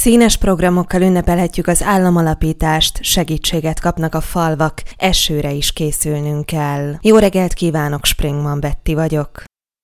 Színes programokkal ünnepelhetjük az államalapítást, segítséget kapnak a falvak, esőre is készülnünk kell. Jó reggelt kívánok, Springman Betty vagyok.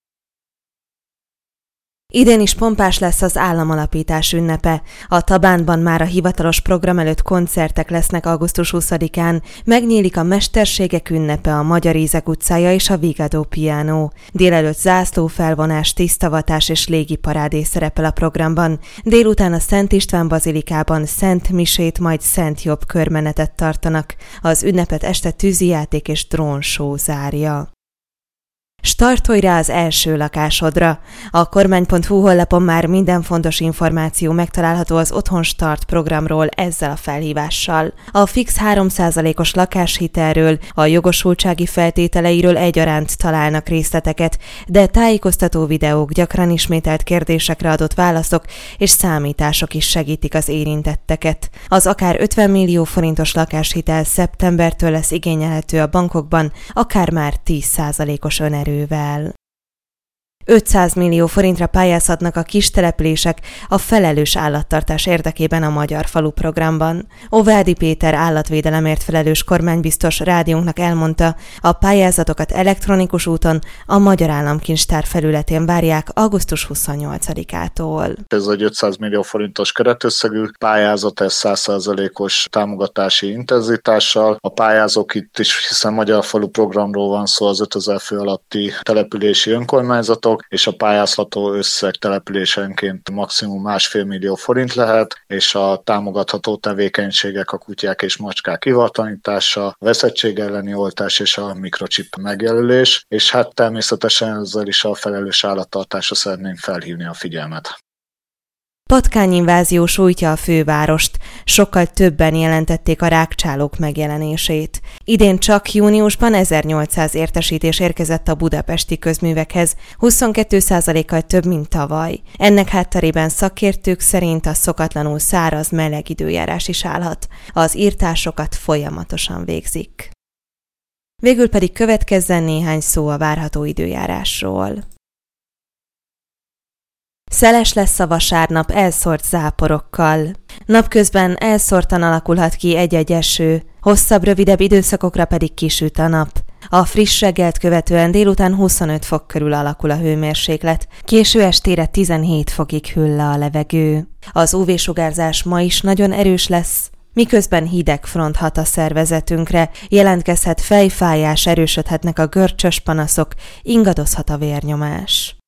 Idén is pompás lesz az államalapítás ünnepe. A Tabánban már a hivatalos program előtt koncertek lesznek augusztus 20-án, megnyílik a Mesterségek ünnepe, a Magyar Ízek utcája és a Vigadó Piano. Délelőtt zászlófelvonás, tisztavatás és légiparádé szerepel a programban. Délután a Szent István bazilikában Szent Misét, majd Szent Jobb körmenetet tartanak. Az ünnepet este tűzijáték és drónshow zárja. Startolj rá az első lakásodra! A kormány.hu honlapon már minden fontos információ megtalálható az Otthon Start programról ezzel a felhívással. A fix 3%-os lakáshitelről, a jogosultsági feltételeiről egyaránt találnak részleteket, de tájékoztató videók, gyakran ismételt kérdésekre adott válaszok és számítások is segítik az érintetteket. Az akár 50 millió forintos lakáshitel szeptembertől lesz igényelhető a bankokban, akár már 10%-os önerővel. 500 millió forintra pályázhatnak a kis települések a felelős állattartás érdekében a Magyar Falu programban. Óvádi Péter állatvédelemért felelős kormánybiztos rádiónknak elmondta, a pályázatokat elektronikus úton a Magyar Államkincstár felületén várják augusztus 28-ától. Ez egy 500 millió forintos keretösszegű pályázat, ez 100%-os támogatási intenzitással. A pályázók itt is, hiszen Magyar Falu programról van szó, az 5000 fő alatti települési önkormányzatok, és a pályázható összeg településenként maximum 1,5 millió forint lehet, és a támogatható tevékenységek a kutyák és macskák kivatanítása, a veszettség elleni oltás és a mikrochip megjelölés, és hát természetesen ezzel is a felelős állattartásra szeretnénk felhívni a figyelmet. Patkányinvázió sújtja a fővárost, sokkal többen jelentették a rágcsálók megjelenését. Idén csak júniusban 1800 értesítés érkezett a budapesti közművekhez, 22%-kal több, mint tavaly. Ennek hátterében szakértők szerint a szokatlanul száraz, meleg időjárás is állhat. Az írtásokat folyamatosan végzik. Végül pedig következzen néhány szó a várható időjárásról. Szeles lesz a vasárnap elszórt záporokkal. Napközben elszórtan alakulhat ki egy-egy eső, hosszabb, rövidebb időszakokra pedig kisüt a nap. A friss reggelt követően délután 25 fok körül alakul a hőmérséklet, késő estére 17 fokig hűl le a levegő. Az UV-sugárzás ma is nagyon erős lesz, miközben hideg front hat a szervezetünkre, jelentkezhet fejfájás, erősödhetnek a görcsös panaszok, ingadozhat a vérnyomás.